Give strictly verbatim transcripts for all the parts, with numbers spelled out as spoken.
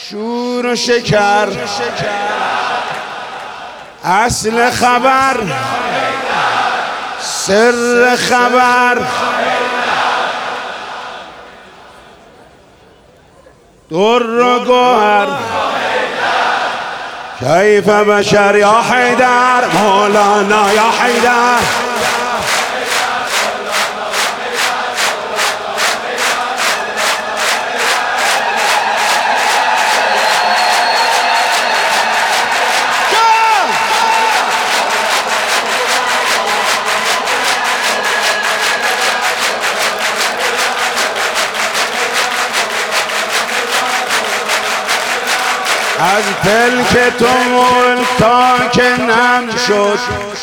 شور و شکر اصل خبر سر خبر در و گوهر کیف بشر یا حیدر مولانا یا حیدر از پلک تو ملک تا که نم شد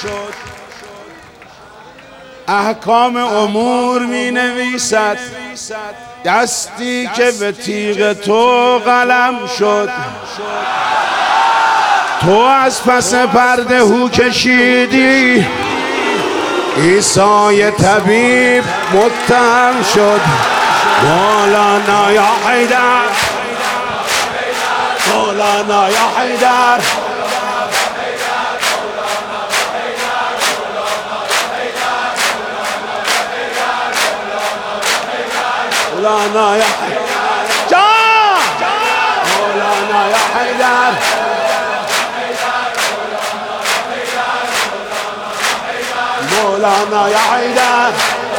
احکام امور می نویسد دستی که به تیغ تو قلم شد تو از پس پرده هو کشیدی عیسی طبیب متهم شد مولانا یا حیدر مولانا یا حیدر مولانا یا حیدر جان مولانا یا حیدر مولانا یا حیدر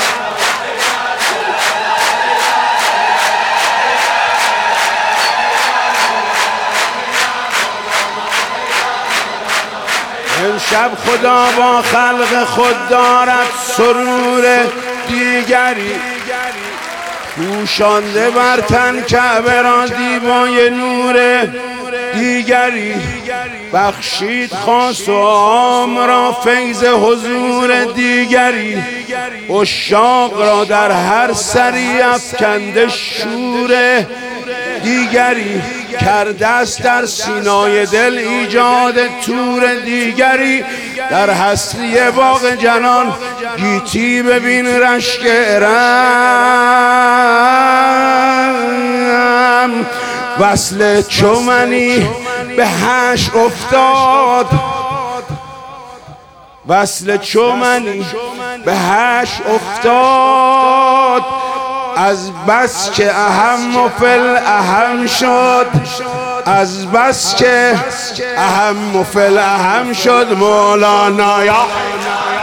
امشب خدا با خلق خود دارد سرور دیگری پوشانده بر تن کعبه را دیبای نور دیگری بخشید خاص و عام را فیض حضور دیگری عشاق را در هر سری افکنده شور دیگری کرده است در سینای دل ایجاد تور دیگری در هستی باغ جنان گیتی ببین رشک ارم وصل چو منی به حشر افتاد وصل چو منی به حشر افتاد از بس که اهم و فل اهم شد از بس که اهم و فل اهم شد مولانا یا